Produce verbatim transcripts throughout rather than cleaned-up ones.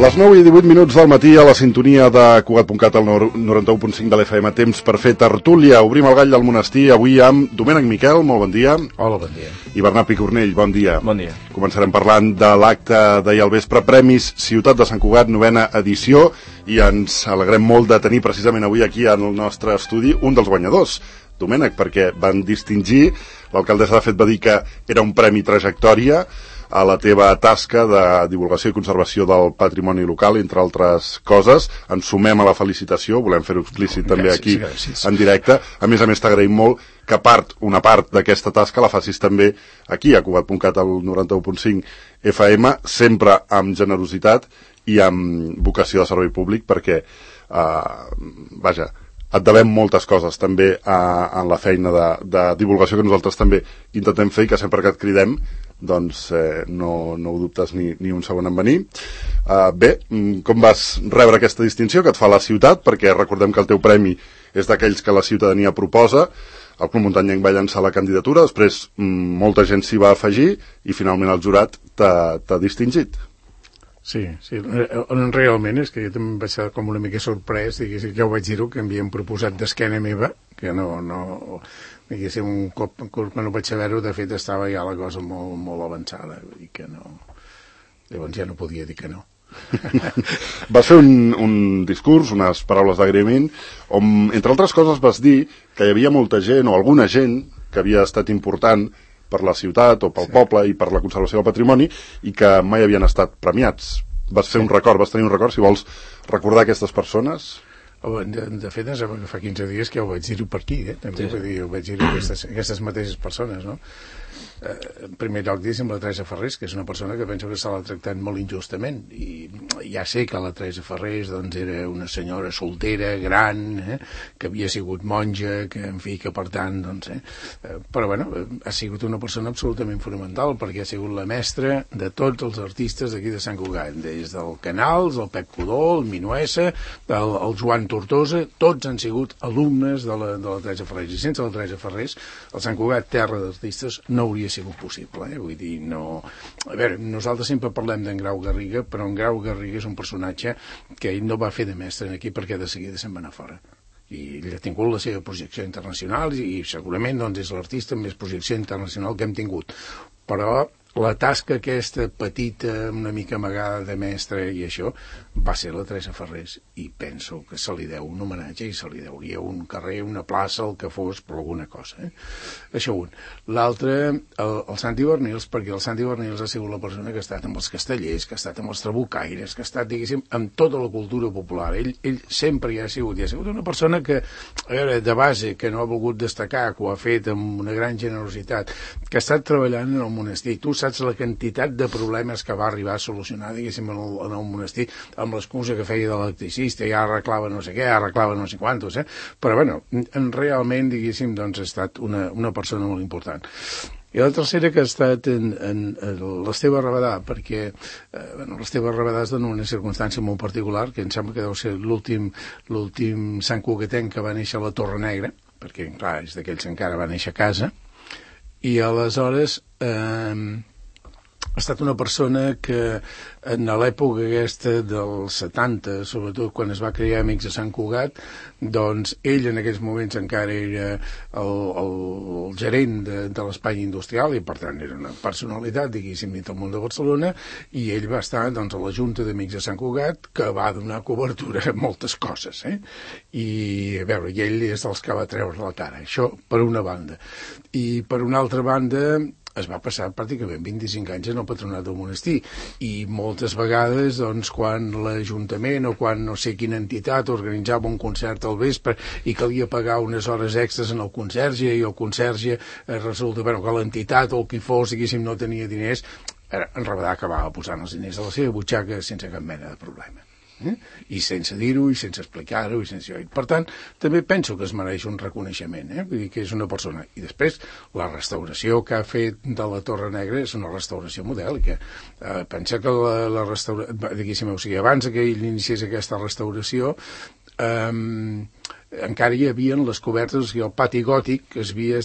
Les nou i divuit minuts del matí a la sintonia de Cugat punt cat al noranta-u punt cinc de l'F M. Temps per fer tertúlia. Obrim el gall del monestir avui amb Domènec Miquel, molt bon dia. Hola, bon dia. I Bernat Picornell, bon dia. Bon dia. Començarem parlant de l'acte d'ahir al vespre, Premis Ciutat de Sant Cugat, novena edició, i ens alegrem molt de tenir precisament avui aquí en el nostre estudi un dels guanyadors, Domènec, perquè van distingir, l'alcaldessa de fet va dir que era un premi trajectòria a la teva tasca de divulgació i conservació del patrimoni local, entre altres coses. Ens sumem a la felicitació, volem fer-ho explícit també gràcies, aquí gràcies. En directe. A més a més t'agraïm molt que part, una part d'aquesta tasca la facis també aquí a Cugat punt cat al noranta-u punt cinc F M, sempre amb generositat i amb vocació de servei públic, perquè eh, vaja, et devem moltes coses també eh, en la feina de, de divulgació que nosaltres també intentem fer i que sempre que et cridem doncs eh, no, no ho dubtes ni, ni un segon en venir. Uh, bé, com vas rebre aquesta distinció que et fa la ciutat? Perquè recordem que el teu premi és d'aquells que la ciutadania proposa. El Club Muntanyenc va llançar la candidatura, després mm, molta gent s'hi va afegir i finalment el jurat t'ha distingit. Sí, sí, realment és que jo també vaig ser com una mica sorprès, diguéssim, que ho vaig dir-ho, que m'havien proposat d'esquena meva, que no, no, diguéssim, un cop, quan ho vaig saber-ho, de fet estava ja la cosa molt, molt avançada, vull dir que no, llavors ja no podia dir que no. Vas fer un, un discurs, unes paraules d'agraïment, on, entre altres coses, vas dir que hi havia molta gent, o alguna gent, que havia estat important per la ciutat o pel sí. poble i per la conservació del patrimoni i que mai havien estat premiats. Vas fer sí. un record, vas tenir un record, si vols recordar aquestes persones. De, de fet, em sembla que fa quinze dies que ja ho vaig dir-ho per aquí, eh? També sí. dir, ho vaig dir-ho a aquestes, aquestes mateixes persones, no? Eh, en primer lloc, diguéssim, la Teresa Ferrés, que és una persona que penso que se l'ha tractat molt injustament, i ja sé que la Teresa Ferrés doncs, era una senyora soltera, gran, eh, que havia sigut monja, que en fi, que per tant, doncs, eh, eh, però bueno, ha sigut una persona absolutament fonamental, perquè ha sigut la mestra de tots els artistes d'aquí de Sant Cugat, des del Canals, el Pep Codó, el Minuessa, el, el Joan Tortosa, tots han sigut alumnes de la, de la Teresa Ferrés, i sense la Teresa Ferrés, el Sant Cugat, terra d'artistes, no hauria sigut possible, eh? Vull dir, no... A veure, nosaltres sempre parlem d'en Grau Garriga, però en Grau Garriga és un personatge que ell no va fer de mestre aquí perquè de seguida se'n va anar fora. I ell ha tingut la seva projecció internacional i, i segurament doncs, és l'artista amb més projecció internacional que hem tingut. Però la tasca aquesta petita, una mica amagada de mestre i això, va ser la Teresa Ferrés, i penso que se li deu un homenatge i se li deuria un carrer, una plaça, el que fos, per alguna cosa. Eh? Això un. L'altre, el, el Santi Bernils, perquè el Santi Bernils ha sigut la persona que ha estat amb els castellers, que ha estat amb els trabucaires, que ha estat, diguéssim, amb tota la cultura popular. Ell, ell sempre hi ha sigut, i ha sigut una persona que, a veure, de base, que no ha volgut destacar, que ho ha fet amb una gran generositat, que ha estat treballant en el monestir. Tu saps la quantitat de problemes que va arribar a solucionar, diguéssim, en el, en el monestir, amb l'excusa que feia de l'electricista, ja arreglava no sé què, arreglava no sé quantos, eh? Però, bueno, realment, diguéssim, doncs ha estat una, una persona molt important. I la tercera que ha estat en, en, en l'Esteve Rabadà, perquè eh, bueno, l'Esteve Rabadà es dona una circumstància molt particular, que em sembla que deu ser l'últim l'últim Sant Cugatenc que va néixer a la Torre Negra, perquè, clar, és d'aquells que encara va néixer a casa, i aleshores eh, ha estat una persona que en l'època aquesta dels setanta, sobretot quan es va crear Amics de Sant Cugat, doncs ell en aquells moments encara era el, el, el gerent de, de l'espai industrial i per tant era una personalitat, diguéssim, del món de Barcelona, i ell va estar doncs, a la Junta d'Amics de Sant Cugat, que va donar cobertura a moltes coses, eh? I a veure, i ell és dels que va treure la cara, això per una banda. I per una altra banda es va passar pràcticament vint-i-cinc anys en el patronat del monestir, i moltes vegades doncs, quan l'Ajuntament o quan no sé quina entitat organitzava un concert al vespre i calia pagar unes hores extres en el conserge i el conserge eh, resulta bueno, que l'entitat o el qui fos diguéssim no tenia diners, en Rabadà acabava posant els diners a la seva butxaca sense cap mena de problema. Eh? I sense dir-ho, i sense explicar-ho, i sense... Per tant, també penso que es mereix un reconeixement, eh? Vull dir que és una persona. I després, la restauració que ha fet de la Torre Negra és una restauració modèlica. Eh, pensa que la, la restauració... Diguéssim, o sigui, abans que ell iniciés aquesta restauració, eh, encara hi havia les cobertes, o sigui, el pati gòtic que havia estat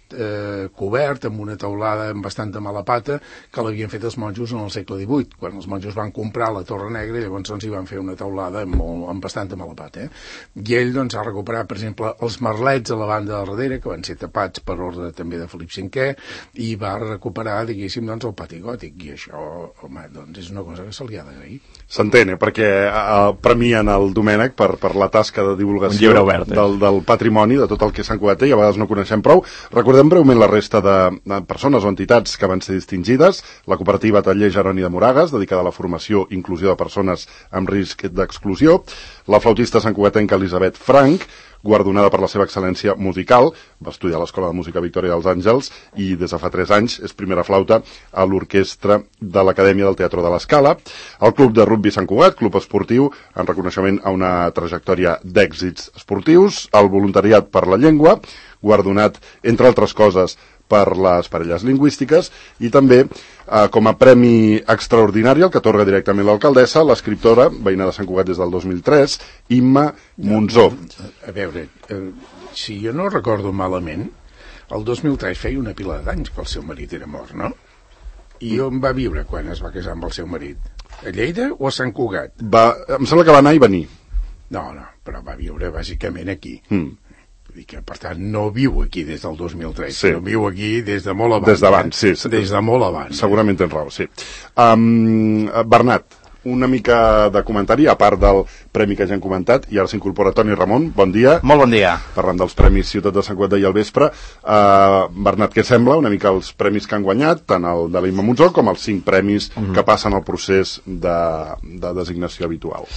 eh, cobert amb una teulada amb bastanta mala pata que l'havien fet els monjos en el segle divuit, quan els monjos van comprar la Torre Negra i llavors doncs, hi van fer una teulada amb, molt, amb bastanta mala pata. Eh? I ell doncs, ha recuperat, per exemple, els merlets a la banda de darrere, que van ser tapats per ordre també de Felip cinquè, i va recuperar, diguéssim, doncs, el pati gòtic, i això, home, doncs és una cosa que se li ha d'agrair. S'entén, eh? Perquè eh, premien el Domènec per, per la tasca de divulgació obert, eh? del, del patrimoni, de tot el que Sant Cugat té, i a vegades no coneixem prou. Recordem breument la resta de, de persones o entitats que van ser distingides. La cooperativa Taller Jeroni de Moragas, dedicada a la formació i inclusió de persones amb risc d'exclusió. La flautista santcugatenca Elisabet Frank, guardonada per la seva excel·lència musical, va estudiar a l'Escola de Música Victòria dels Àngels i des de fa tres anys és primera flauta a l'orquestra de l'Acadèmia del Teatre de l'Escala. El Club de Rugbi Sant Cugat, club esportiu en reconeixement a una trajectòria d'èxits esportius. El voluntariat per la llengua, guardonat, entre altres coses, per les parelles lingüístiques, i també eh, com a premi extraordinari, el que atorga directament l'alcaldessa, l'escriptora, veïna de Sant Cugat des del dos mil tres, Imma Monzó. A veure, eh, si jo no recordo malament, el dos mil tres feia una pila d'anys que el seu marit era mort, no? I on va viure quan es va casar amb el seu marit? A Lleida o a Sant Cugat? Va, em sembla que va anar i venir. No, no, però va viure bàsicament aquí. Mm. Vull dir que, per tant, no viu aquí des del dos mil tres, sí. No viu aquí des de molt abans. Des d'abans, sí, sí. Des de molt abans. Segurament tens raó, sí. Um, Bernat, una mica de comentari, a part del premi que ja hem comentat, i ara s'incorpora Toni Ramon. Bon dia. Molt bon dia. Parlant dels premis Ciutat de Sant Cugat d'ahir al vespre. Uh, Bernat, què sembla una mica els premis que han guanyat, tant el de l'Imma Monzó com els cinc premis mm-hmm. que passen al procés de, de designació habitual?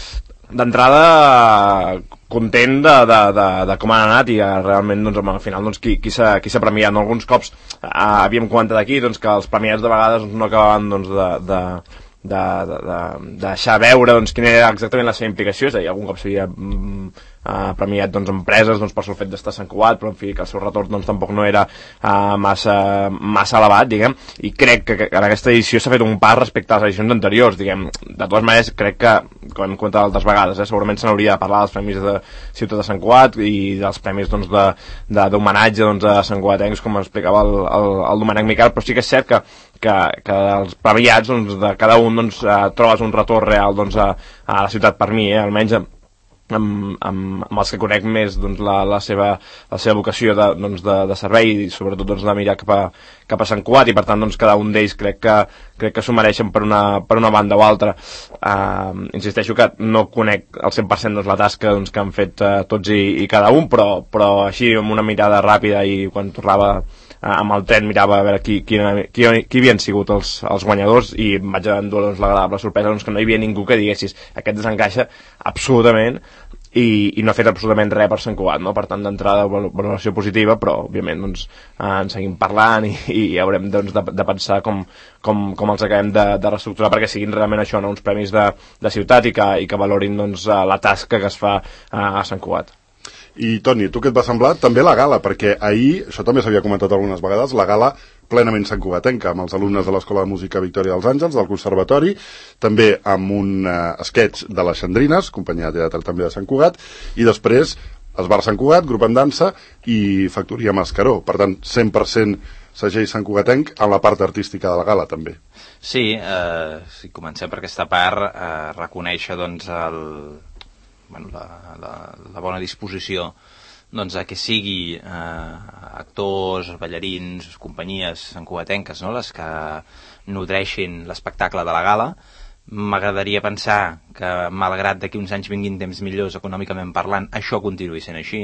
D'entrada, content de, de, de, de com han anat i realment doncs, al final doncs, qui, qui s'ha qui s'ha premiat. No? Alguns cops eh, havíem comentat aquí doncs, que els premiats de vegades doncs, no acabaven doncs, de, de, de, de, de, de deixar veure doncs, quina era exactament la seva implicació. És a dir, algun cop s'havia mm, eh, premiat doncs, empreses doncs, per el fet d'estar a Sant Cugat, però en fi, que el seu retorn doncs, tampoc no era eh, massa, massa elevat, diguem, i crec que, que en aquesta edició s'ha fet un pas respecte a les edicions anteriors, diguem. De totes maneres, crec que, com hem comentat altres vegades, eh, segurament se n'hauria de parlar dels premis de Ciutat de Sant Cugat i dels premis doncs, de, d'homenatge doncs, a Sant Cugatencs, com explicava el, el, el Domènec Miquel, però sí que és cert que, que, que els premiats doncs, de cada un doncs, eh, trobes un retorn real doncs, a, a la ciutat per mi, eh, almenys amb, amb, amb els que conec més doncs, la, la, seva, la seva vocació de, doncs, de, de servei i sobretot doncs, de mirar cap a, cap a Sant Cugat, i per tant doncs, cada un d'ells crec que, crec que s'ho mereixen per una, per una banda o altra. Uh, insisteixo que no conec al cent per cent doncs, la tasca doncs, que han fet uh, tots i, i cada un, però, però així amb una mirada ràpida i quan tornava amb el tren mirava a veure qui, qui, qui, qui havien sigut els, els guanyadors i em vaig endur doncs, l'agradable sorpresa doncs, que no hi havia ningú que diguessis aquest desencaixa absolutament i, i no ha fet absolutament res per Sant Cugat, no? Per tant d'entrada valoració positiva, però òbviament doncs, eh, en seguim parlant i, i haurem doncs, de, de pensar com, com, com els acabem de, de reestructurar perquè siguin realment això, no? Uns premis de, de ciutat i que, i que valorin doncs, la tasca que es fa a Sant Cugat. I Toni, tu què et va semblar? També la gala, perquè ahir, això també s'havia comentat algunes vegades, la gala plenament santcugatenca, amb els alumnes de l'Escola de Música Victòria dels Àngels, del Conservatori, també amb un uh, sketch de les Xandrines, companyia de teatre també de Sant Cugat, i després Esbar Sant Cugat, grup en dansa, i Factoria Mascaró. Per tant, cent per cent segell santcugatenc en la part artística de la gala, també. Sí, eh, si comencem per aquesta part, eh, reconèixer doncs el... Bueno, la, la, la bona disposició doncs, a que sigui eh, actors, ballarins, companyies santcugatenques, no? Les que nodreixin l'espectacle de la gala. M'agradaria pensar que, malgrat d'aquí uns anys vinguin temps millors econòmicament parlant, això continuï sent així,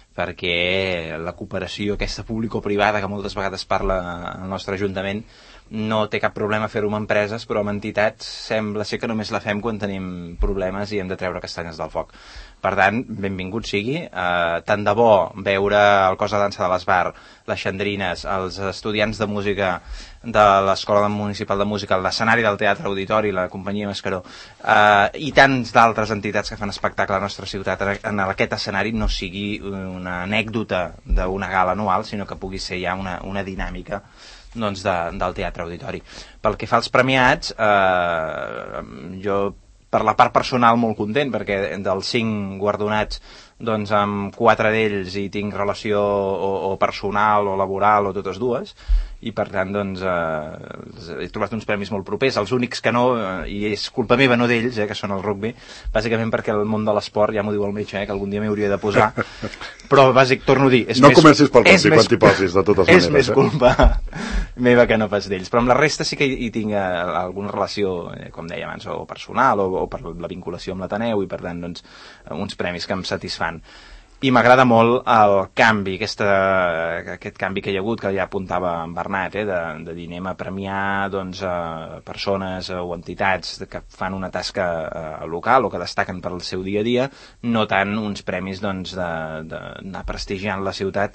perquè la cooperació aquesta público-privada que moltes vegades parla el nostre Ajuntament no té cap problema fer-ho amb empreses, però amb entitats sembla ser que només la fem quan tenim problemes i hem de treure castanyes del foc. Per tant, benvingut sigui. Eh, tant de bo veure el cos de dansa de l'Esbar, les Xandrines, els estudiants de música de l'Escola Municipal de Música, l'escenari del Teatre Auditori, la companyia Mascaró, eh, i tants d'altres entitats que fan espectacle a la nostra ciutat en aquest escenari no sigui una anècdota d'una gala anual, sinó que pugui ser ja una, una dinàmica doncs, de, del Teatre Auditori. Pel que fa als premiats, eh, jo per la part personal molt content, perquè dels cinc guardonats doncs amb quatre d'ells hi tinc relació o, o personal o laboral o totes dues, i per tant doncs eh, he trobat uns premis molt propers, els únics que no, eh, i és culpa meva, no d'ells, eh, que són el rugby, bàsicament perquè el món de l'esport, ja m'ho diu el metge, eh, que algun dia m'hi hauria de posar, però bàsic, torno a dir, és no més, comencis pel és rugby més, quan t'hi posis, de totes és maneres. més eh? culpa meva que no pas d'ells, però amb la resta sí que hi, hi tinc eh, alguna relació, eh, com deia abans, o personal o, o per la vinculació amb l'Ateneu, i per tant doncs, uns premis que em satisfan. I m'agrada molt el canvi, aquesta, aquest canvi que hi ha hagut, que ja apuntava en Bernat, eh, de, de dir anem a premiar doncs, eh, persones o entitats que fan una tasca eh, local o que destaquen per al seu dia a dia, no tant uns premis doncs, d'anar prestigiant la ciutat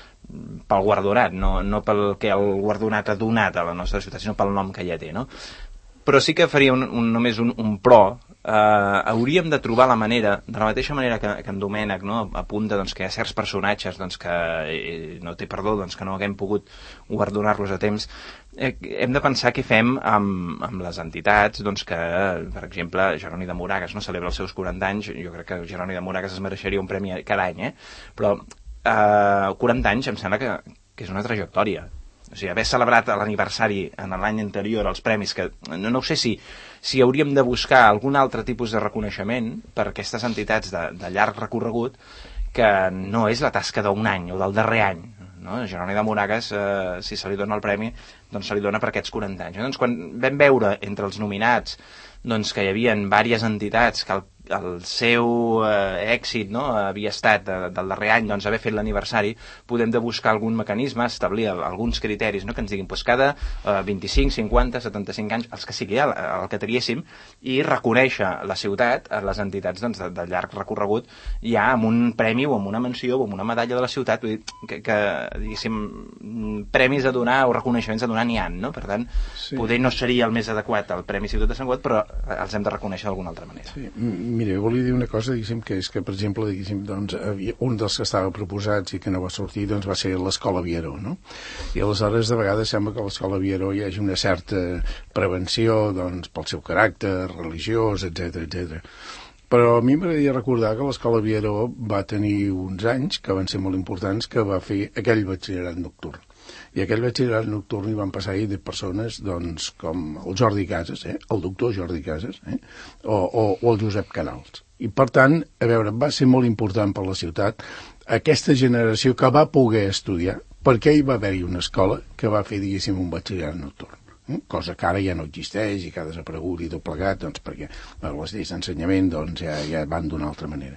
pel guardonat, no, no pel que el guardonat ha donat a la nostra ciutat, sinó pel nom que ja té, no? Però sí que faria un, un, només un, un pro. Uh, hauríem de trobar la manera, de la mateixa manera que, que en Domènec, no, apunta doncs, que hi ha certs personatges doncs, que eh, no té perdó, doncs, que no haguem pogut guardonar-los a temps, eh, hem de pensar què fem amb, amb les entitats doncs, que, per exemple, Jeroni de Moragas no celebra els seus quaranta anys, jo crec que Jeroni de Moragas es mereixeria un premi cada any, eh? Però uh, quaranta anys em sembla que, que és una trajectòria. O sigui, haver celebrat l'aniversari en l'any anterior els premis, que no, no sé si, si hauríem de buscar algun altre tipus de reconeixement per a aquestes entitats de, de llarg recorregut, que no és la tasca d'un any o del darrer any. No? Jeroni de Moragas, eh, si se li dona el premi, doncs se li dona per aquests quaranta anys. Doncs quan vam veure entre els nominats doncs, que hi havia diverses entitats que el el seu eh, èxit no, havia estat de, del darrer any doncs, haver fet l'aniversari, podem de buscar algun mecanisme, establir alguns criteris no, que ens diguin doncs, cada eh, vint-i-cinc, cinquanta, setanta-cinc anys, els que sigui el, el que triéssim, i reconèixer la ciutat, les entitats doncs, de, de llarg recorregut, ja amb un premi o amb una menció o amb una medalla de la ciutat, vull dir, que, que diguéssim, premis a donar o reconeixements a donar n'hi ha, no? Per tant, sí. Poder no seria el més adequat el Premi Ciutat de Sant Cugat, però els hem de reconèixer d'alguna altra manera. Sí. Mira, volia dir una cosa, diguéssim, que és que, per exemple, diguéssim, doncs, havia, un dels que estava proposats i que no va sortir doncs, va ser l'Escola Vieró, no? I aleshores, de vegades, sembla que a l'Escola Vieró hi hagi una certa prevenció doncs, pel seu caràcter religiós, etcètera, etcètera. Però a mi m'agradaria recordar que l'Escola Vieró va tenir uns anys que van ser molt importants, que va fer aquell batxillerat nocturn. I aquell batxillerat nocturn hi van passar-hi de persones doncs, com el Jordi Casas, eh? El doctor Jordi Casas, eh? o, o, o el Josep Canals. I, per tant, a veure, va ser molt important per la ciutat aquesta generació que va poder estudiar, perquè hi va haver-hi una escola que va fer, diguéssim, un batxillerat nocturn. Eh? Cosa que ara ja no existeix i que ha desaparegut i tot plegat, doncs, perquè bueno, les lleis d'ensenyament doncs, ja, ja van d'una altra manera.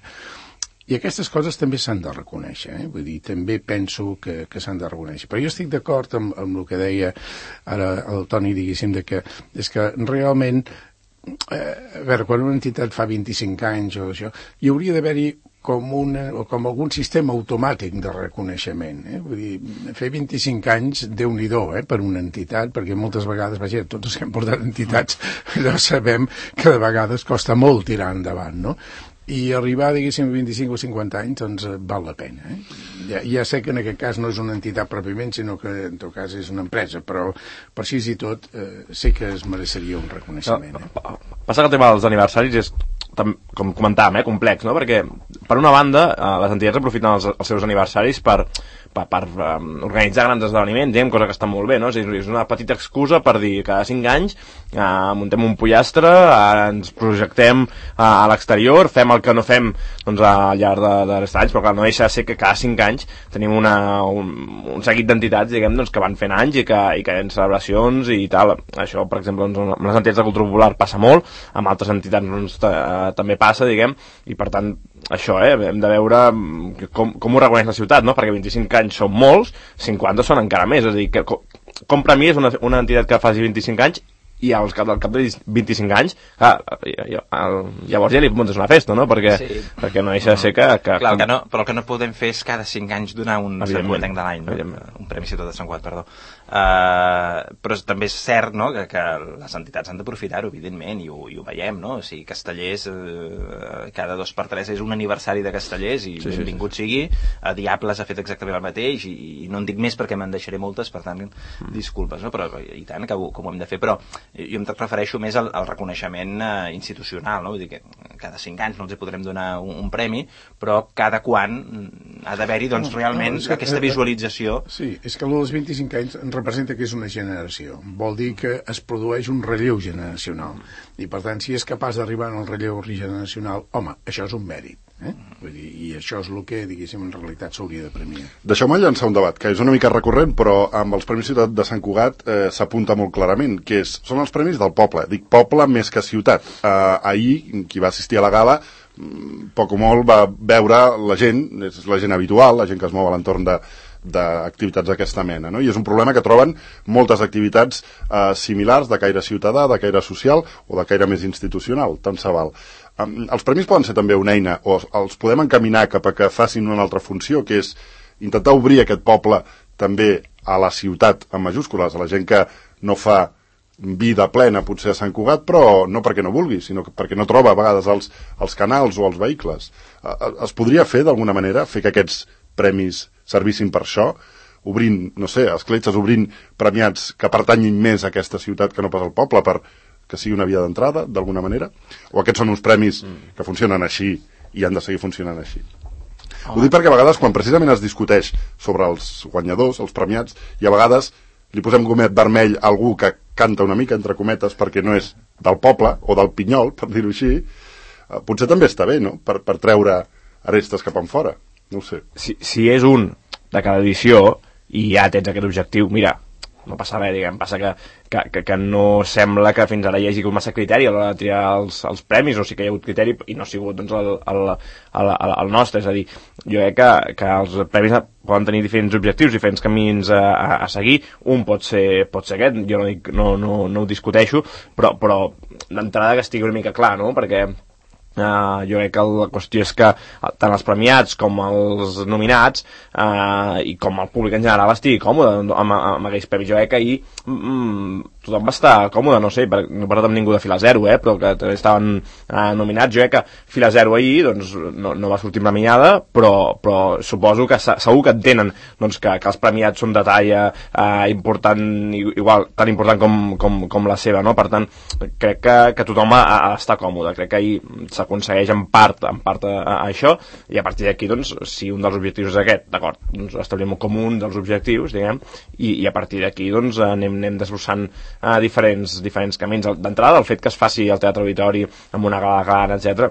I aquestes coses també s'han de reconèixer, eh? Vull dir, també penso que, que s'han de reconèixer. Però jo estic d'acord amb, amb el que deia ara el Toni, diguéssim, de que és que realment, eh, a veure, quan una entitat fa vint-i-cinc anys o això, hi hauria d'haver-hi com, una, o com algun sistema automàtic de reconeixement. Eh? Vull dir, fer vint-i-cinc anys, Déu-n'hi-do, eh, per una entitat, perquè moltes vegades, vaja, tots els que hem portat entitats, allò sabem que de vegades costa molt tirar endavant, no? I arribar, diguéssim, a vint-i-cinc o cinquanta anys, doncs val la pena. Eh? Ja, ja sé que en aquest cas no és una entitat pròpiament, sinó que en tot cas és una empresa, però per així i tot eh, sé que es mereixeria un reconeixement. Eh? Passa que el tema dels aniversaris és, com comentàvem, eh, complex, no? Perquè per una banda eh, les entitats aprofiten els, els seus aniversaris per, per, per um, organitzar grans esdeveniments, diguem, cosa que està molt bé, no? És, és una petita excusa per dir que cada cinc anys eh, muntem un pollastre, eh, ens projectem eh, a l'exterior, fem el que no fem doncs, al llarg de, de resta d'anys, però clar, no deixa de ser que cada cinc anys tenim una, un, un seguit d'entitats, diguem, doncs, que van fent anys i que, i que hi ha celebracions i tal. Això, per exemple, doncs, amb les entitats de cultura popular passa molt, amb altres entitats doncs, també passa, diguem, i per tant això, eh, hem de veure com, com ho reconeix la ciutat, no? Perquè vint-i-cinc anys són molts, cinquanta són encara més, és a dir, que, com, com premies una, una entitat que faci vint-i-cinc anys i al cap, al cap de vint-i-cinc anys, clar, llavors ja li muntes una festa, no? Perquè, sí. perquè no deixa de ser que... que clar, el que no, però el que no podem fer és cada cinc anys donar un Sant Cugatenc de l'any, no? Un Premi Ciutat de Sant Cugat, perdó. Uh, però també és cert, no?, que, que les entitats han d'aprofitar-ho, evidentment, i ho, i ho veiem, no? O sigui, Castellers, uh, cada dos per tres és un aniversari de Castellers i sí, benvingut sí, sí. sigui. A Diables ha fet exactament el mateix i, i no en dic més perquè me'n deixaré moltes, per tant, mm. disculpes, no? Però i tant que ho, que ho hem de fer, però jo em refereixo més al, al reconeixement eh, institucional, no? Vull dir que cada cinc anys no els hi podrem donar un, un premi, però cada quan ha d'haver-hi doncs, realment no, no, que, aquesta visualització. Sí, és que els vint-i-cinc anys representa que és una generació. Vol dir que es produeix un relleu generacional. I, per tant, si és capaç d'arribar al relleu generacional, home, això és un mèrit. Eh? Vull dir, i això és el que, diguéssim, en realitat s'hauria de premiar. Deixeu-me llançar un debat, que és una mica recurrent, però amb els Premis Ciutat de Sant Cugat eh, s'apunta molt clarament, que és, són els premis del poble. Dic poble més que ciutat. Eh, ahir, qui va assistir a la gala, poc o molt va veure la gent, és la gent habitual, la gent que es mou a l'entorn de d'activitats d'aquesta mena, no? I és un problema que troben moltes activitats eh, similars de caire ciutadà, de caire social o de caire més institucional, tant se val. Um, els premis poden ser també una eina, o els podem encaminar cap a que facin una altra funció, que és intentar obrir aquest poble també a la ciutat en majúscules, a la gent que no fa vida plena potser a Sant Cugat, però no perquè no vulgui, sinó perquè no troba a vegades els, els canals o els vehicles. Uh, es podria fer d'alguna manera, fer que aquests premis servissin per això, obrint, no sé, escletxes, obrint premiats que pertanyin més a aquesta ciutat que no pas al poble, per que sigui una via d'entrada, d'alguna manera? O aquests són uns premis mm. que funcionen així i han de seguir funcionant així? Oh. Ho dic perquè a vegades, quan precisament es discuteix sobre els guanyadors, els premiats, i a vegades li posem gomet vermell a algú que canta una mica, entre cometes, perquè no és del poble, o del pinyol, per dir-ho així, eh, potser també està bé, no?, per, per treure arestes cap enfora. No ho sé. Si, si és un de cada edició i ja tens aquest objectiu, mira, no passa res, diguem, passa que, que, que, que no sembla que fins ara hi hagi massa criteri a l'hora de triar els, els premis, o sí que hi ha hagut criteri i no ha sigut doncs, el, el, el, el, el nostre, és a dir, jo crec que, que els premis poden tenir diferents objectius, diferents camins a, a, a seguir, un pot ser, pot ser aquest, jo no, dic, no, no, no ho discuteixo, però, però d'entrada que estigui una mica clar, no?, perquè Uh, jo crec que la qüestió és que tant els premiats com els nominats uh, i com el públic en general estigui còmode amb, amb, amb aquells premis. Jo crec que ahir mm, tothom va estar còmode, no sé, per, no he parlat amb ningú de Fila Zero, eh, però que també estaven uh, nominats. Jo crec que Fila Zero ahir doncs, no, no va sortir premiada, però, però suposo que segur que entenen doncs, que, que els premiats són de talla uh, important, igual, tan important com, com, com la seva, no? Per tant, crec que, que tothom ha, ha d'estar còmode. Crec que ahir s'ha aconsegueix en part, en part a, a això, i a partir d'aquí, doncs, si un dels objectius és aquest, d'acord, doncs establim com un dels objectius, diguem, i, i a partir d'aquí, doncs, anem, anem desbrossant uh, diferents, diferents camins. D'entrada, el fet que es faci al Teatre Auditori amb una gala gran, etcètera,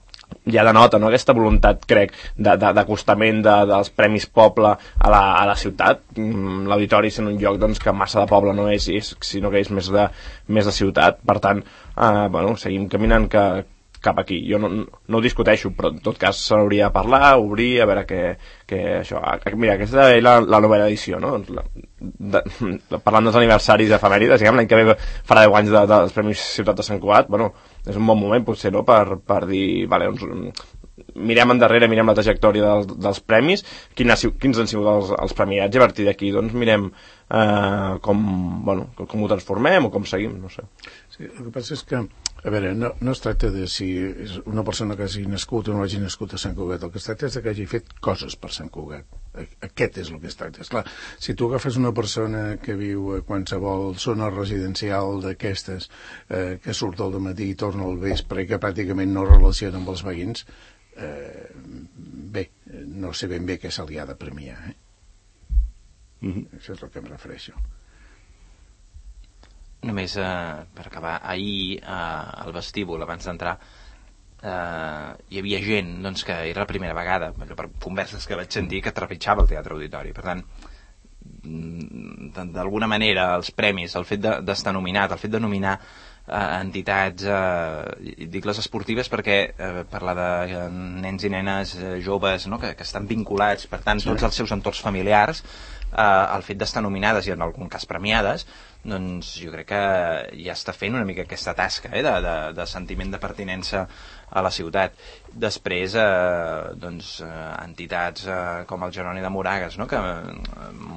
ja denota, no?, aquesta voluntat, crec, d'acostament de, de, de, dels Premis Poble a la, a la ciutat. L'auditori sent un lloc doncs, que massa de poble no és, és sinó que és més de, més de ciutat. Per tant, uh, bueno, seguim caminant que cap aquí. Jo no, no ho discuteixo, però en tot cas s'hauria de parlar, obrir, a veure què, què això. Mira, aquesta és la, la novena edició, no? Doncs la, de, de, parlant dels aniversaris efemèrides, diguem, l'any que ve farà deu anys de, de, dels Premis Ciutat de Sant Cugat, bueno, és un bon moment, potser, no?, per, per dir, vale, doncs, mirem endarrere, mirem la trajectòria dels, dels premis, quin ha, quins han sigut els, els premiats, i a partir d'aquí, doncs, mirem eh, com, bueno, com ho transformem o com seguim, no sé. Sí, el que passa és que, a veure, no, no es tracta de si és una persona que hagi nascut o no hagi nascut a Sant Cugat, el que es tracta és que hagi fet coses per Sant Cugat. Aquest és el que es tracta. Esclar, si tu agafes una persona que viu a qualsevol zona residencial d'aquestes, eh, que surt al matí i torna al vespre i que pràcticament no relaciona amb els veïns, eh, bé, no sé ben bé què se li ha de premiar, eh? Mm-hmm. Això és el que em refereixo. Només eh, per acabar, ahir eh, al vestíbul, abans d'entrar, eh, hi havia gent doncs, que era la primera vegada, per converses que vaig sentir, que trepitjava el Teatre Auditori. Per tant, d'alguna manera, els premis, el fet d'estar nominat, el fet de nominar eh, entitats, eh, dic les esportives perquè eh, parlar de eh, nens i nenes eh, joves, no?, que, que estan vinculats, per tant, tots els seus entorns familiars, eh, el fet d'estar nominades i en algun cas premiades, doncs jo crec que ja està fent una mica aquesta tasca eh, de, de, de sentiment de pertinença a la ciutat. Després, eh, doncs, eh, entitats eh, com el Jeroni de Moragues, no?, que eh,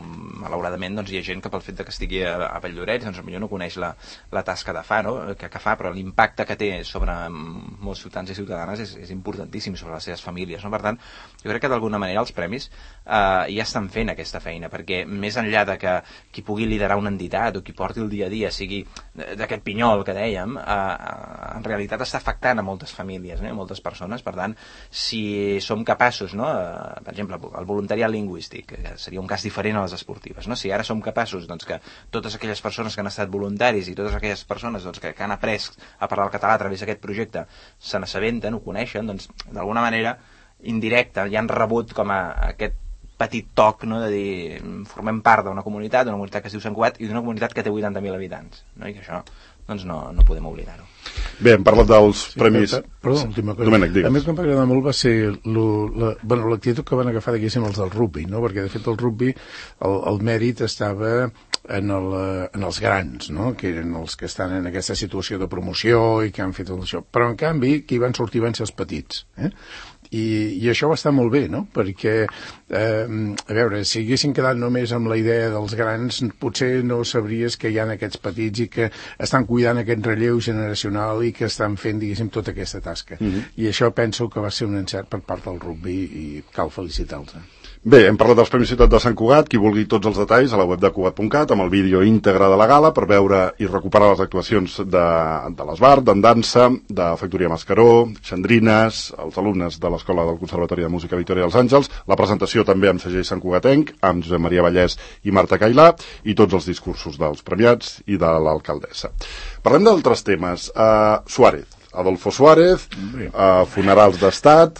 malauradament doncs, hi ha gent que pel fet de que estigui a, a Valldoreix doncs potser no coneix la, la tasca de fa, no? que, que fa, però l'impacte que té sobre molts ciutadans i ciutadanes és, és importantíssim sobre les seves famílies, no? Per tant, jo crec que d'alguna manera els premis eh, ja estan fent aquesta feina, perquè més enllà de que qui pugui liderar una entitat o qui porti el dia a dia sigui d'aquest pinyol que dèiem, eh, en realitat està afectant a moltes famílies, no? A moltes persones. Per tant, si som capaços, no? eh, per exemple, el voluntariat lingüístic, que seria un cas diferent a les esportives, no? Si ara som capaços doncs, que totes aquelles persones que han estat voluntaris i totes aquelles persones doncs, que, que han après a parlar el català a través d'aquest projecte se n'assabenten, ho coneixen, doncs d'alguna manera indirecta ja han rebut com a aquest petit toc, no? De dir formem part d'una comunitat, d'una comunitat que es diu Sant Cugat i d'una comunitat que té vuitanta mil habitants, no? I que això doncs no, no podem oblidar-ho. Bé, hem parlat dels sí, premis... Perdó, l'última cosa. Domènec, digues. A mi el que em va agradar molt va ser lo, la, bueno, l'actitud que van agafar, diguéssim, els del rugby, no? Perquè, de fet, el rugby, el, el mèrit estava en, el, en els grans, no? Que eren els que estan en aquesta situació de promoció i que han fet tot això. Però, en canvi, qui van sortir van ser els petits, eh? I, i això va estar molt bé, no? Perquè, eh, a veure, si haguessin quedat només amb la idea dels grans, potser no sabries que hi ha aquests petits i que estan cuidant aquest relleu generacional i que estan fent, diguéssim, tota aquesta tasca. Mm-hmm. I això penso que va ser un encert per part del rugby i cal felicitar-los. Bé, hem parlat dels Premis Ciutat de Sant Cugat. Qui vulgui tots els detalls a la web de cugat punt cat amb el vídeo íntegre de la gala per veure i recuperar les actuacions de, de l'Esbart, d'en Dansa, de Factoria Mascaró, Xandrines, els alumnes de l'Escola del Conservatori de Música Victòria dels Àngels, la presentació també amb segell Sant Cugatenc, amb Josep Maria Vallès i Marta Cailà, i tots els discursos dels premiats i de l'alcaldessa. Parlem d'altres temes. Uh, Suárez, Adolfo Suárez, uh, funerals d'estat,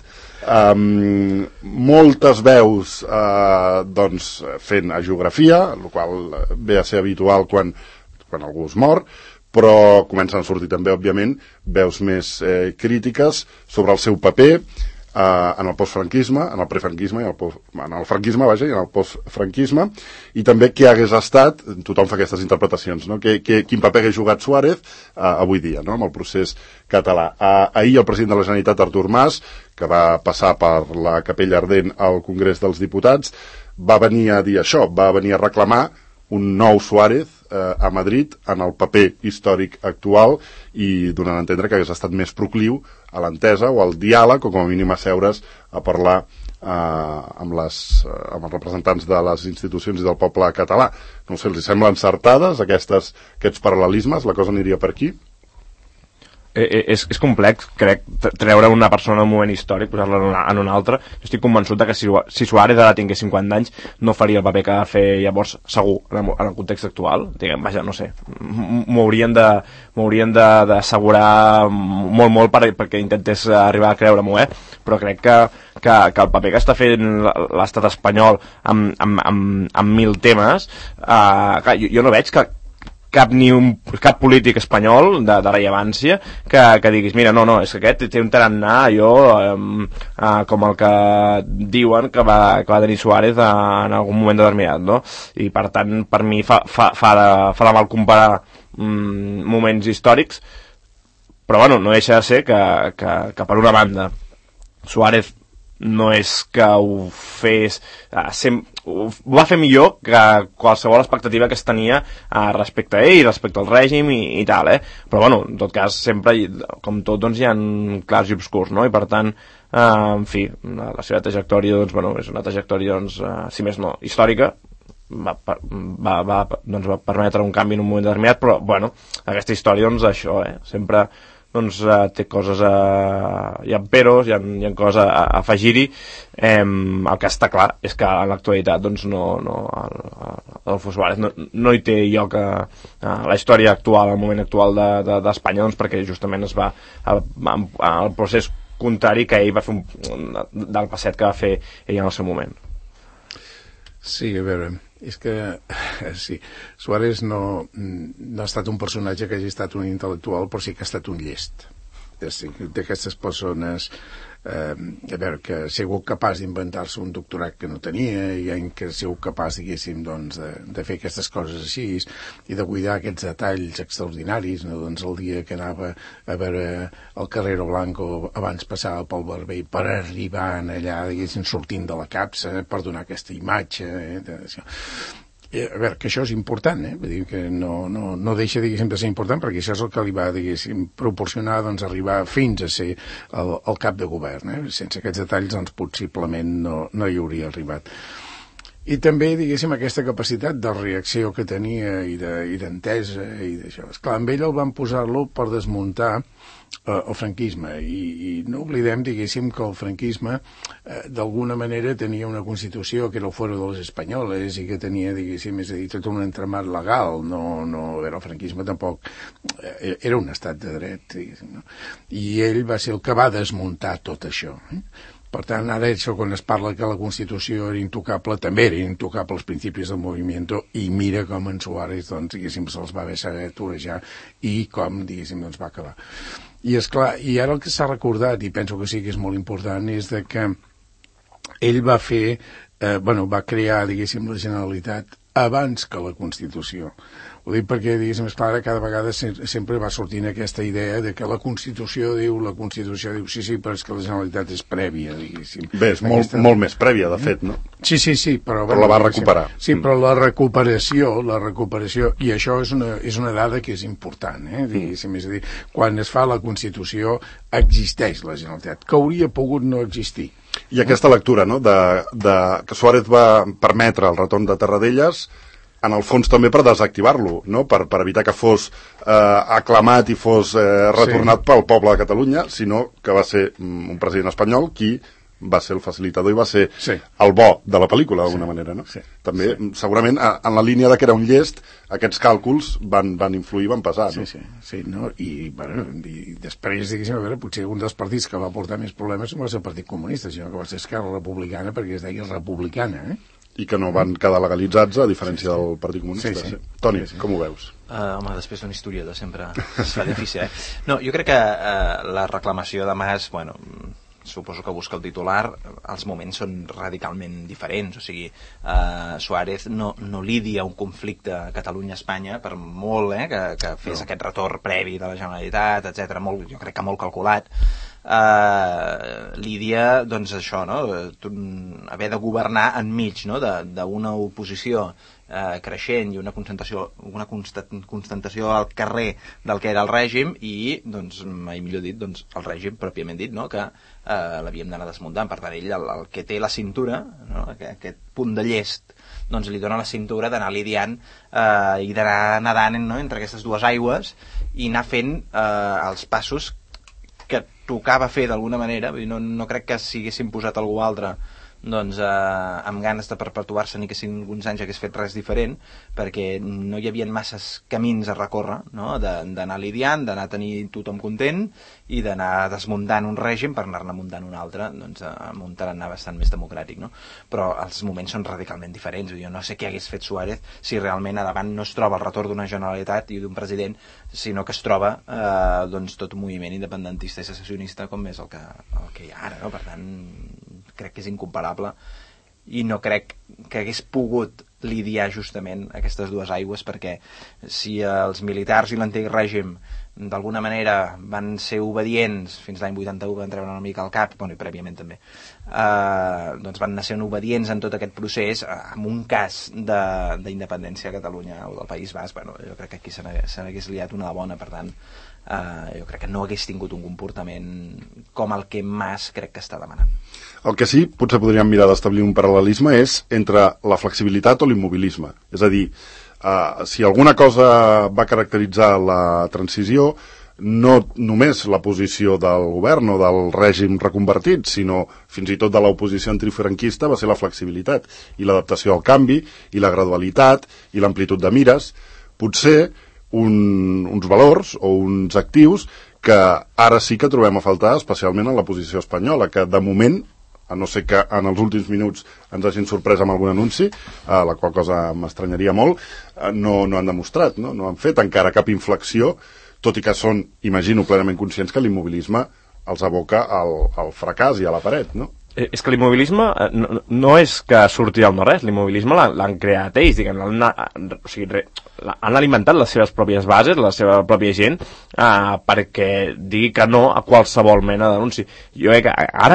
Um, moltes veus uh, doncs, fent hagiografia, el qual ve a ser habitual quan, quan algú es mor, però comencen a sortir també, òbviament, veus més eh, crítiques sobre el seu paper uh, en el postfranquisme, en el prefranquisme, i en el, post, en el franquisme, vaja, i en el postfranquisme, i també què hagués estat, tothom fa aquestes interpretacions, no? que, que, quin paper hagués jugat Suárez uh, avui dia, no? Amb el procés català. Uh, ahir el president de la Generalitat, Artur Mas, que va passar per la Capella Ardent al Congrés dels Diputats, va venir a dir això, va venir a reclamar un nou Suárez eh, a Madrid en el paper històric actual i donant a entendre que hagués estat més procliu a l'entesa o al diàleg o com a mínim a seure's a parlar eh, amb, les, eh, amb els representants de les institucions i del poble català. No sé, els semblen encertades aquestes, aquests paral·lelismes? La cosa aniria per aquí? Eh, és, és complex, crec, treure una persona en un moment històric, posar-la en, una, en un altre. Jo estic convençut que si, si Suárez ara tingués cinquanta anys no faria el paper que va fer llavors segur en el, en el context actual. Diguem, vaja, no sé, m'haurien de m'haurien d'assegurar molt molt per, perquè intentés arribar a creure-m'ho, eh? Però crec que, que, que el paper que està fent l'estat espanyol amb, amb, amb, amb mil temes, eh, clar, jo, jo no veig que cap ni un, cap polític espanyol de, de rellevància que, que diguis, mira, no, no, és que aquest té un tarannà allò um, uh, com el que diuen que va, que va tenir Suárez uh, en algun moment determinat, no? I per tant, per mi fa, fa, fa, de, fa de mal comparar um, moments històrics, però bueno, no deixa de ser que, que, que per una banda Suárez no és que ho fes uh, sem ho va fer millor que qualsevol expectativa que es tenia uh, respecte a ell, respecte al règim i, i tal, eh? Però bueno, en tot cas sempre, com tot, doncs hi ha clars i obscurs, no? I per tant, uh, en fi, la, la seva trajectòria doncs, bueno, és una trajectòria doncs, uh, si més no, històrica, va, va, va, doncs, va permetre un canvi en un moment determinat, però bueno, aquesta història doncs això, eh? Sempre doncs uh, té coses a... hi ha peros, hi ha, hi ha coses a, a afegir-hi. Eh, el que està clar és que en l'actualitat doncs no, no, el, el Adolfo Suárez no, no hi té lloc a, a la història actual, al moment actual d'Espanya, de, de, doncs perquè justament es va al procés contrari que ell va fer un, del passet que va fer ell en el seu moment. Sí, a veure, és que sí, Suárez no, no ha estat un personatge que hagi estat un intel·lectual, però sí que ha estat un llest. D'aquestes persones, eh, a veure, que ha sigut capaç d'inventar-se un doctorat que no tenia i que ha sigut capaç, diguéssim, doncs, de, de fer aquestes coses així i de cuidar aquests detalls extraordinaris, no? Doncs el dia que anava a veure el Carrero Blanco abans passava pel Barber per arribar allà, diguéssim, sortint de la capsa per donar aquesta imatge, eh, de, A veure, que això és important, eh? Vull dir que no, no, no deixa, diguéssim, de ser important, perquè això és el que li va, diguéssim, proporcionar, doncs, arribar fins a ser el, el cap de govern, eh? Sense aquests detalls, doncs, possiblement no, no hi hauria arribat. I també, diguéssim, aquesta capacitat de reacció que tenia i d'entesa i d'això. Esclar, amb ell el van posar-lo per desmuntar eh, el franquisme i, i no oblidem, diguéssim, que el franquisme eh, d'alguna manera tenia una constitució que era el fuero de los espanyoles i que tenia, diguéssim, és a dir, tot un entramat legal. No, no, a veure, el franquisme tampoc eh, era un estat de dret, diguéssim, no? I ell va ser el que va desmuntar tot això, eh? Per tant, ara això, quan es parla que la Constitució era intocable, també era intocable els principis del moviment, i mira com en Suárez, doncs, diguéssim, se'ls va haver saber aturejar i com, diguéssim, doncs va acabar. I, esclar, i ara el que s'ha recordat, i penso que sí que és molt important, és de que ell va fer, eh, bueno, va crear, diguéssim, la Generalitat abans que la Constitució. Ho dic perquè, diguéssim, és clar, cada vegada sempre va sortint aquesta idea de que la Constitució diu, la Constitució diu, sí, sí, però és que la Generalitat és prèvia, diguéssim. Bé, és molt, aquesta... molt més prèvia, de fet, no? Sí, sí, sí, però... Però la va recuperar. Sí, però la recuperació, la recuperació, i això és una, és una dada que és important, eh, diguéssim, és a dir, quan es fa la Constitució existeix la Generalitat, que hauria pogut no existir. I aquesta lectura, no?, de, de que Suárez va permetre el retorn de Tarradellas, en el fons també per desactivar-lo, no?, per, per evitar que fos eh, aclamat i fos eh, retornat sí. pel poble de Catalunya, sinó que va ser un president espanyol qui va ser el facilitador i va ser sí. el bo de la pel·lícula, d'alguna sí. manera, no? Sí. També, sí. segurament, en la línia de que era un llest, aquests càlculs van, van influir, van pesar, no? Sí, sí, sí, no? I, bueno, i després, diguéssim, a veure, potser un dels partits que va portar més problemes no va ser el Partit Comunista, sinó que va ser Esquerra Republicana, perquè es deia Republicana, eh? I que no van quedar legalitzats, a diferència sí, sí. del Partit Comunista. Sí, sí. Sí. Toni, sí, sí. com ho veus? Uh, home, després d'un historiador sempre es fa difícil, eh? No, jo crec que uh, la reclamació de Mas, bueno, suposo que busca el titular, els moments són radicalment diferents, o sigui, uh, Suárez no, no lidia un conflicte a Catalunya-Espanya, per molt eh, que, que fes no. aquest retorn previ de la Generalitat, etcètera, molt, jo crec que molt calculat. Uh, Lídia, doncs això, no? Haver de governar enmig, no? d'una oposició uh, creixent i una concentració, una constatació al carrer del que era el règim i, doncs, mai millor dit, doncs, el règim pròpiament dit, no? que uh, l'havíem d'anar desmuntant. Per tant, ell, el, el que té la cintura, no? aquest, aquest punt de llest, doncs li dona la cintura d'anar lidiant uh, i d'anar nedant, no? entre aquestes dues aigües i anar fent uh, els passos que tocava fer d'alguna manera. No, no crec que si haguessin posat algú altre doncs, eh, amb ganes de perpetuar-se ni que siguin alguns anys hagués fet res diferent, perquè no hi havia masses camins a recórrer, no? d'anar lidiant, d'anar a tenir tothom content i d'anar desmuntant un règim per anar-ne muntant un altre, doncs amb un tarannà bastant més democràtic, no? Però els moments són radicalment diferents. Jo no sé què hagués fet Suárez si realment a davant no es troba el retorn d'una Generalitat i d'un president, sinó que es troba eh, doncs, tot un moviment independentista i secessionista com és el que, el que hi ha ara, no? Per tant, crec que és incomparable i no crec que hagués pogut lidiar justament aquestes dues aigües, perquè si els militars i l'antic règim d'alguna manera van ser obedients fins l'any vuitanta-u, van treure una mica al cap, bueno, i prèviament també, eh, doncs van anar sent obedients en tot aquest procés, eh, en un cas d'independència a Catalunya o del País Basc, bueno, jo crec que aquí se n'hagués liat una de bona, per tant, eh, jo crec que no hagués tingut un comportament com el que Mas crec que està demanant. El que sí, potser podríem mirar d'establir un paral·lelisme és entre la flexibilitat o l'immobilisme. És a dir, uh, si alguna cosa va caracteritzar la transició, no només la posició del govern o del règim reconvertit, sinó fins i tot de l'oposició antifranquista, va ser la flexibilitat i l'adaptació al canvi i la gradualitat i l'amplitud de mires. Potser un, uns valors o uns actius que ara sí que trobem a faltar, especialment en la posició espanyola, que de moment, a no ser que en els últims minuts ens hagin sorprès amb algun anunci, eh, la qual cosa m'estranyaria molt, eh, no, no han demostrat, no? no han fet encara cap inflexió, tot i que són, imagino, plenament conscients que l'immobilisme els aboca al, al fracàs i a la paret, no? Eh, és que l'immobilisme eh, no, no és que surti del no-res, l'immobilisme l'han creat ells, diguem, l'han, o sigui, re, han alimentat les seves pròpies bases, la seva pròpia gent, eh, perquè digui que no a qualsevol mena d'anunci. Jo crec que ara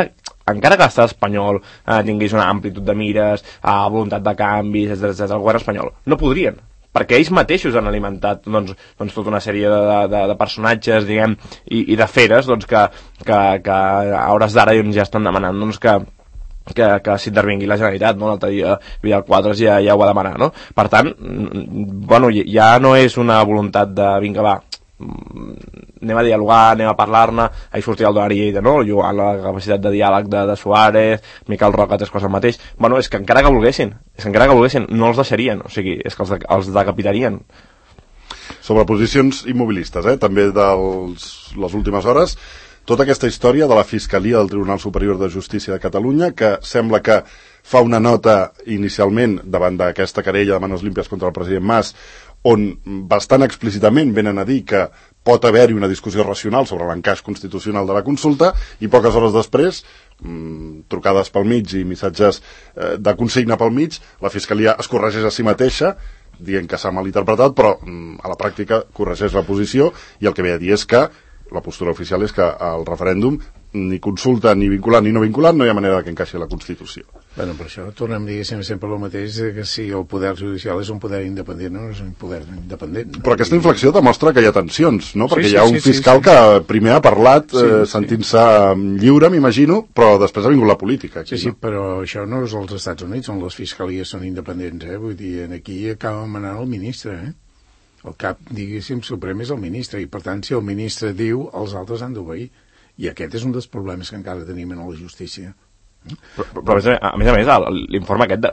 encara que l'estat espanyol eh, tingués una amplitud de mires, eh, voluntat de canvis, etcètera, etcètera, el govern espanyol no podrien, perquè ells mateixos han alimentat doncs, doncs tota una sèrie de, de, de personatges, diguem, i, i de feres doncs, que, que, que a hores d'ara ja estan demanant doncs, que que, que s'intervingui la Generalitat, no? L'altre dia Vidal Quadras ja, ja ho va demanar, no? Per tant, bueno, ja no és una voluntat de, vinga, va, anem a dialogar, anem a parlar-ne, ahir sortia el Donari Lleida, no? Jugant la capacitat de diàleg de, de Suárez, Miquel Roca, tres coses el mateix. Bueno, és que encara que volguessin, és que encara que volguessin, no els deixarien, o sigui, és que els, de, els decapitarien. Sobre posicions immobilistes, eh? També de les últimes hores, tota aquesta història de la Fiscalia del Tribunal Superior de Justícia de Catalunya, que sembla que fa una nota inicialment davant d'aquesta querella de manos límpies contra el president Mas, on bastant explícitament venen a dir que pot haver-hi una discussió racional sobre l'encaix constitucional de la consulta, i poques hores després, mmm, trucades pel mig i missatges eh, de consigna pel mig, la Fiscalia es corregeix a si mateixa, dient que s'ha malinterpretat, però mm, a la pràctica corregeix la posició, i el que ve a dir és que la postura oficial és que el referèndum, ni consulta, ni vinculant, ni no vinculant, no hi ha manera que encaixi la Constitució. Bueno, per això tornem a dir sempre el mateix, que si el poder judicial és un poder independent, no és un poder independent. Però aquesta inflexió demostra que hi ha tensions, no? Perquè sí, sí, hi ha un sí, fiscal sí, sí. que primer ha parlat sí, eh, sentint-se lliure, m'imagino, però després ha vingut la política. Aquí, sí, sí, no? però això no és als Estats Units, on les fiscalies són independents, eh? Vull dir, aquí acaba manant el ministre, eh? El cap, diguéssim, suprem és el ministre, i per tant, si el ministre diu, els altres han d'obeir. I aquest és un dels problemes que encara tenim en la justícia. Però, però a més a més, l'informe aquest de,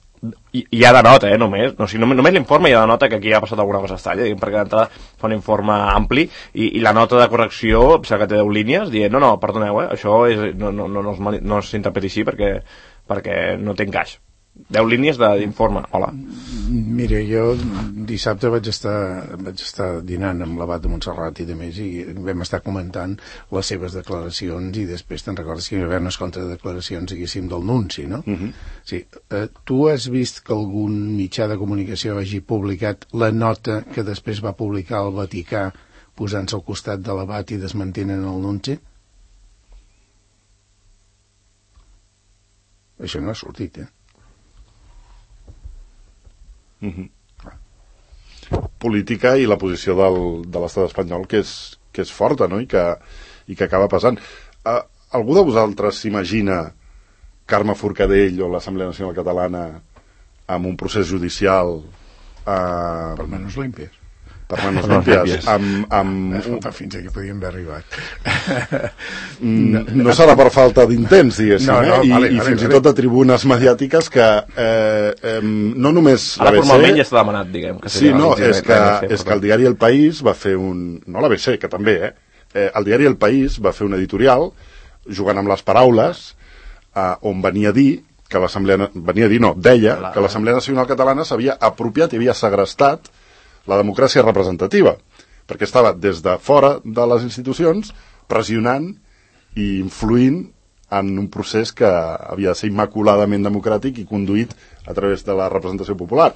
ja denota, eh, només, no, o sigui, només l'informe ja denota que aquí ha passat alguna cosa estranya, diguem, perquè d'entrada fa un informe ampli i, i la nota de correcció, sembla que té deu línies, dient, no, no, perdoneu, eh, això és, no, no, no, no, no s'interpreti així perquè, perquè no té encaix. deu línies d'informe, hola. Mira, jo dissabte vaig estar, vaig estar dinant amb l'abat de Montserrat i de més, i vam estar comentant les seves declaracions, i després te'n recordes que hi va haver unes contradeclaracions, diguéssim, del nunci, no? Uh-huh. Sí. Eh, tu has vist que algun mitjà de comunicació hagi publicat la nota que després va publicar el Vaticà posant-se al costat de l'abat i desmentint el nunci? Això no ha sortit, eh? Uh-huh. Política i la posició del, de l'estat espanyol que és, que és forta, no? I que, i que acaba passant. Uh, algú de vosaltres s'imagina Carme Forcadell o l'Assemblea Nacional Catalana amb un procés judicial uh, per manos límpies per manos límpies amb, amb... fins aquí podíem haver arribat. no, no serà per falta d'intents, diguéssim, no, no, eh? I, vale, i vale, fins vale. I tot de tribunes mediàtiques que eh, eh, no només ara formalment ja està demanat, diguem que sí, no, és que, és que el diari El País va fer un, no l'A B C, que també eh? Eh, el diari El País va fer un editorial jugant amb les paraules eh, on venia a dir que l'Assemblea, venia a dir, no, deia que l'Assemblea Nacional Catalana s'havia apropiat i havia segrestat la democràcia representativa, perquè estava des de fora de les institucions pressionant i influint en un procés que havia de ser immaculadament democràtic i conduït a través de la representació popular.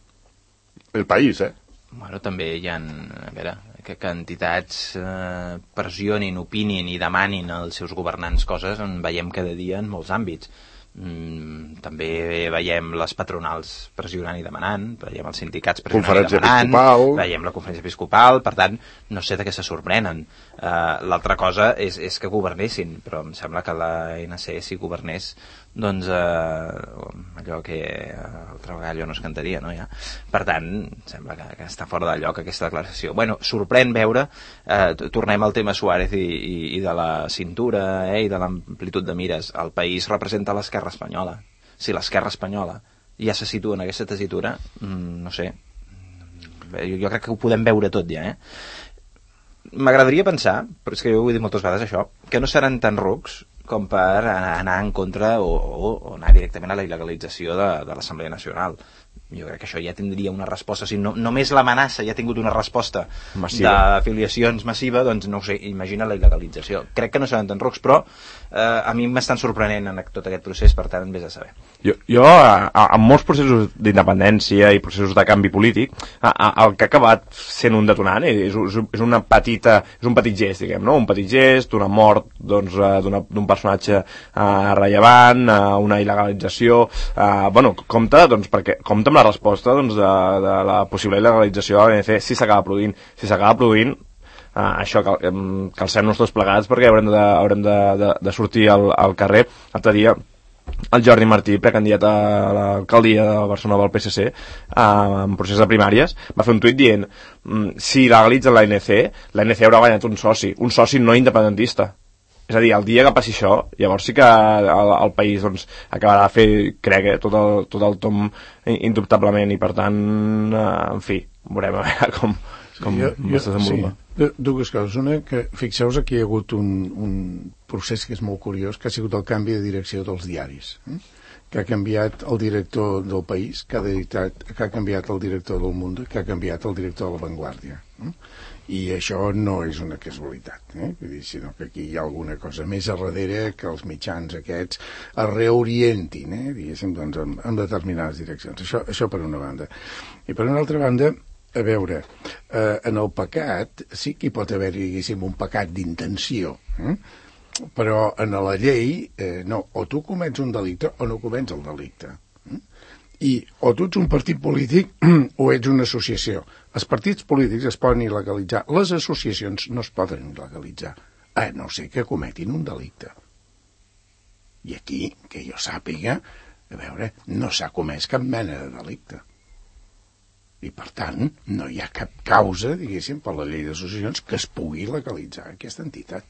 El País, eh? Bueno, també hi ha, a veure, que, que entitats eh, pressionin, opinin i demanin als seus governants coses, en veiem cada dia en molts àmbits. Mm, també veiem les patronals pressionant i demanant, veiem els sindicats pressionant i demanant, episcopal. Veiem la conferència episcopal, per tant, no sé de què se sorprenen. Uh, l'altra cosa és, és que governessin, però em sembla que la A N C, si governés, doncs uh, allò que uh, el treballo no es cantaria, no? Ja. Per tant, sembla que, que està fora de lloc aquesta declaració. Bueno, sorprèn veure, uh, tornem al tema Suárez i, i, i de la cintura, eh, i de l'amplitud de mires. El País representa l'esquerra espanyola. Si l'esquerra espanyola ja se situa en aquesta tessitura, mm, no sé, jo, jo crec que ho podem veure tot ja, eh? M'agradaria pensar, però és que jo ho he dit moltes vegades això, que no seran tan rucs com per anar en contra o, o, o anar directament a la il·legalització de, de l'Assemblea Nacional. jo crec que això ja tindria una resposta. Si no, només l'amenaça ja ha tingut una resposta massiva, d'afiliacions massiva, doncs no ho sé, imagina la il·legalització. Crec que no seran tan rocs, però eh, a mi m'estan sorprenent en tot aquest procés, per tant, vés a saber. Jo, jo a, a, en molts processos d'independència i processos de canvi polític, a, a, el que ha acabat sent un detonant és, és una petita, és un petit gest, diguem, no? Un petit gest, una mort doncs, d'un personatge uh, rellevant, uh, una il·legalització, uh, bueno, compte, doncs, perquè compte amb la resposta doncs, de, de la possible il·legalització de l'A N C si s'acaba produint. Si s'acaba produint, uh, això cal, um, calcem-nos tots plegats perquè haurem de, haurem de, de, de sortir al, al carrer. L'altre dia el Jordi Martí, precandidat a l'alcaldia de Barcelona del P S C, uh, en procés de primàries, va fer un tuit dient um, si legalitzen l'A N C, l'A N C haurà guanyat un soci, un soci no independentista. És a dir, el dia que passi això, llavors sí que el, el país doncs, acabarà de fer, crec, eh, tot, el, tot el tom indubtablement, i per tant, eh, en fi, veurem a veure com, com jo, jo, es desenvolupa. Sí, dues coses. Una, que fixeu-vos que hi ha hagut un, un procés que és molt curiós, que ha sigut el canvi de direcció dels diaris, eh? Que ha canviat el director del País, que ha, editat, que ha canviat el director del Mundo, que ha canviat el director de La Vanguardia. Eh? I això no és una casualitat, eh? Vull dir, sinó que aquí hi ha alguna cosa més a darrere que els mitjans aquests es reorientin, eh? Diguéssim, doncs, en, en determinades direccions. Això, això per una banda. I per una altra banda, a veure, eh, en el pecat sí que hi pot haver, diguéssim, un pecat d'intenció, eh? Però en la llei, eh, no, o tu comets un delicte o no comets el delicte. Eh? I o tu ets un partit polític o ets una associació. Els partits polítics es poden il·legalitzar, les associacions no es poden il·legalitzar, a no ser que cometin un delicte. I aquí, que jo sàpiga, a veure, no s'ha comès cap mena de delicte. I, per tant, no hi ha cap causa, diguéssim, per la llei d'associacions que es pugui legalitzar aquesta entitat.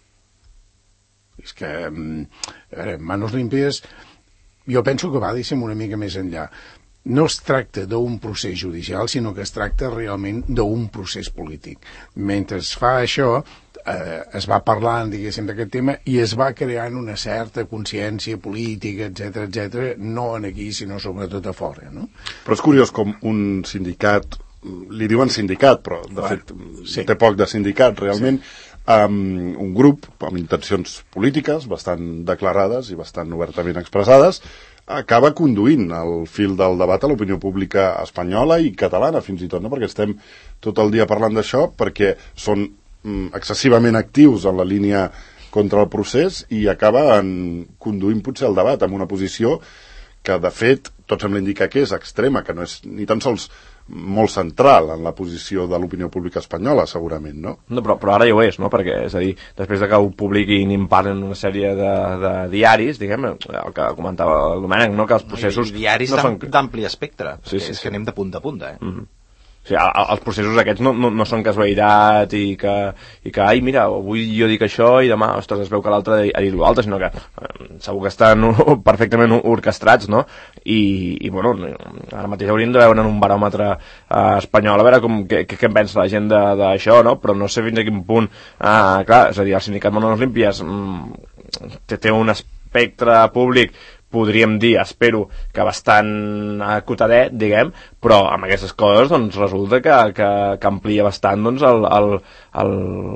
És que, a veure, manos limpies, jo penso que va, diguéssim, una mica més enllà. No es tracta d'un procés judicial, sinó que es tracta realment d'un procés polític. Mentre es fa això, eh, es va parlant, diguéssim, d'aquest tema i es va creant una certa consciència política, etcètera, etcètera, no en aquí, sinó sobretot a fora, no? Però és curiós com un sindicat, li diuen sindicat, però de bueno, fet sí. té poc de sindicat, realment, sí. Um, un grup amb intencions polítiques bastant declarades i bastant obertament expressades acaba conduint el fil del debat a l'opinió pública espanyola i catalana fins i tot, no? Perquè estem tot el dia parlant d'això perquè són mm, excessivament actius en la línia contra el procés i acaben conduint potser el debat amb una posició que de fet tot sembla indicar que és extrema, que no és ni tan sols molt central en la posició de l'opinió pública espanyola, segurament, no? No, però, però ara ja ho és, no? Perquè, és a dir, després de que ho publiquin i en parlen una sèrie de, de diaris, diguem, el que comentava el Domènec, no? Que els processos... I diaris no són... d'ampli espectre, sí, sí, és sí. que anem de punta a punta, eh? Mm-hmm. O sigui, els processos aquests no, no, no són casualitat i que, i que, ai, mira, avui jo dic això i demà, ostres, es veu que l'altre ha dit l'altre, sinó que eh, segur que estan perfectament orquestrats, no? I, i bueno, ara mateix hauríem de veure en un baròmetre eh, espanyol, a veure com, què, què en pensa la gent d'això, no? Però no sé fins a quin punt, eh, clar, és a dir, el sindicat Manos Limpias mm, té, té un espectre públic podríem dir, espero, que bastant acotadet, diguem, però amb aquestes coses doncs, resulta que, que, que amplia bastant doncs, el, el, el,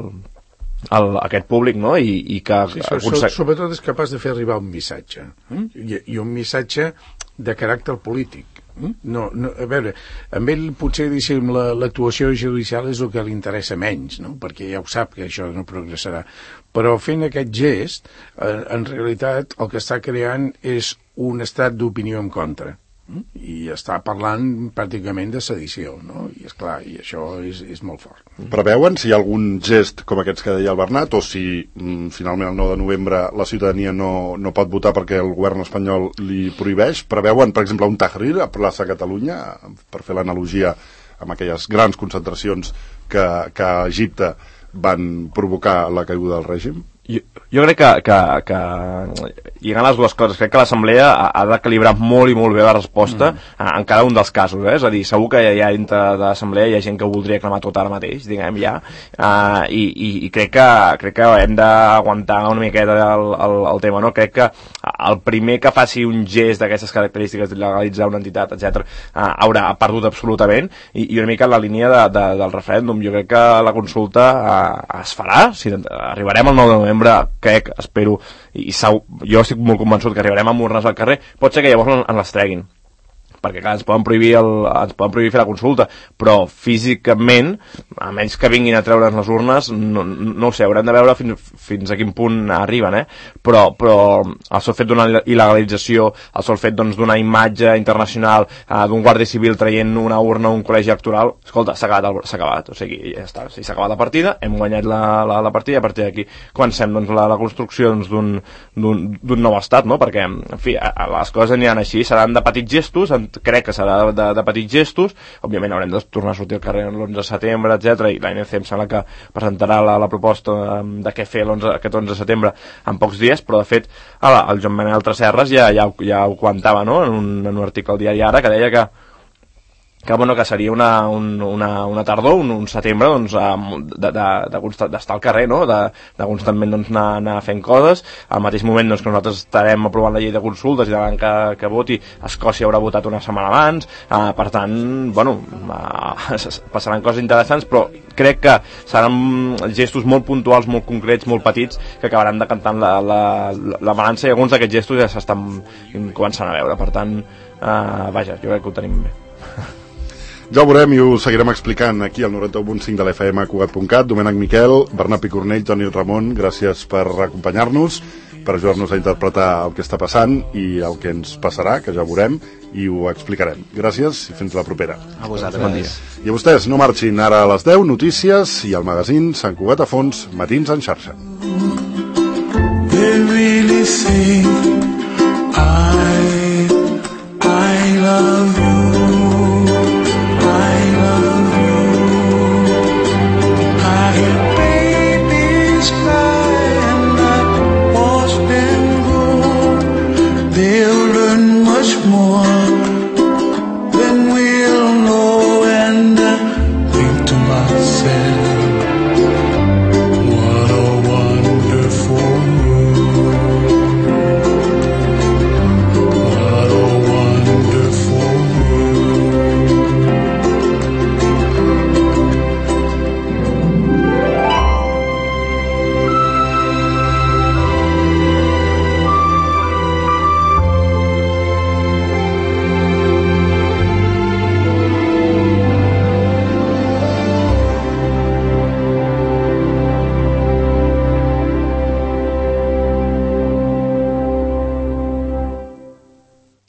el, aquest públic, no? I, i que sí, so, so, sobretot és capaç de fer arribar un missatge, eh? I, i un missatge de caràcter polític. No, no, a veure, amb ell potser l'actuació judicial és el que li interessa menys, no? Perquè ja ho sap que això no progressarà, però fent aquest gest eh, en realitat el que està creant és un estat d'opinió en contra i està parlant pràcticament de sedició, no? I esclar, i això és, és molt fort. Preveuen si hi ha algun gest com aquests que deia el Bernat o si mm, finalment el nou de novembre la ciutadania no, no pot votar perquè el govern espanyol li prohibeix? Preveuen, per exemple, un tahrir a plaça Catalunya, per fer l'analogia amb aquelles grans concentracions que, que a Egipte van provocar la caiguda del règim? Jo, jo crec que, que, que lligant les dues coses, crec que l'Assemblea ha, ha de calibrar molt i molt bé la resposta mm. en, en cada un dels casos, eh? És a dir, segur que hi ha dintre de l'Assemblea hi ha gent que ho voldria cremar tot ara mateix, diguem ja, uh, i, i, i crec que, crec que hem d'aguantar una miqueta el, el, el tema, no? Crec que el primer que faci un gest d'aquestes característiques de legalitzar una entitat, etcètera, uh, haurà perdut absolutament, i, i una mica en la línia de, de, del referèndum. Jo crec que la consulta uh, es farà, si arribarem al nou de novembre, crec, espero, i, i jo estic molt convençut que arribarem amb urnes al carrer, pot ser que llavors en, en les treguin, perquè clar, ens poden prohibir el, ens poden prohibir fer la consulta, però físicament, a menys que vinguin a treure's les urnes, no, no ho sé, haurem de veure fins, fins a quin punt arriben, eh? Però, però el sol fet d'una il·legalització, el sol fet doncs, d'una imatge internacional, eh, d'un guàrdia civil traient una urna a un col·legi electoral, escolta, s'ha acabat, s'ha acabat, o sigui, ja està, si s'ha acabat la partida, hem guanyat la, la, la partida, a partir d'aquí comencem doncs, la, la construcció doncs, d'un d'un nou estat, no? Perquè, en fi, les coses aniran així, seran de petits gestos, crec que serà de, de, de petits gestos, òbviament haurem de tornar a sortir al carrer l'onze de setembre, etcètera, i l'A N C em sembla que presentarà la, la proposta de què fer aquest onze de setembre en pocs dies, però de fet el, el Joan Manel Tresserras ja, ja, ja ho comentava, no? en, un, en un article al diari Ara, que deia que que, bueno, que seria una, un, una, una tardor, un, un setembre, doncs, d'estar de, de, de al carrer, no? de, de constantment doncs, anar, anar fent coses. Al mateix moment doncs, que nosaltres estarem aprovant la llei de consultes i davant que, que voti, Escòcia haurà votat una setmana abans, uh, per tant, bueno, uh, passaran coses interessants, però crec que seran gestos molt puntuals, molt concrets, molt petits, que acabaran decantant la, la, la balança, i alguns d'aquests gestos ja s'estan començant a veure. Per tant, uh, vaja, jo crec que ho tenim bé. Ja ho veurem i ho seguirem explicant aquí al noranta u punt cinc de l'F M a Cugat punt cat. Domènec Miquel, Bernat Picornell, Toni Ramon, gràcies per acompanyar-nos, per ajudar-nos a interpretar el que està passant i el que ens passarà, que ja ho veurem, i ho explicarem. Gràcies i fins la propera. A vosaltres. Bon dia. I a vostès, no marxin. Ara a les deu, notícies i el magazín Sant Cugat a fons, Matins en xarxa. They really think I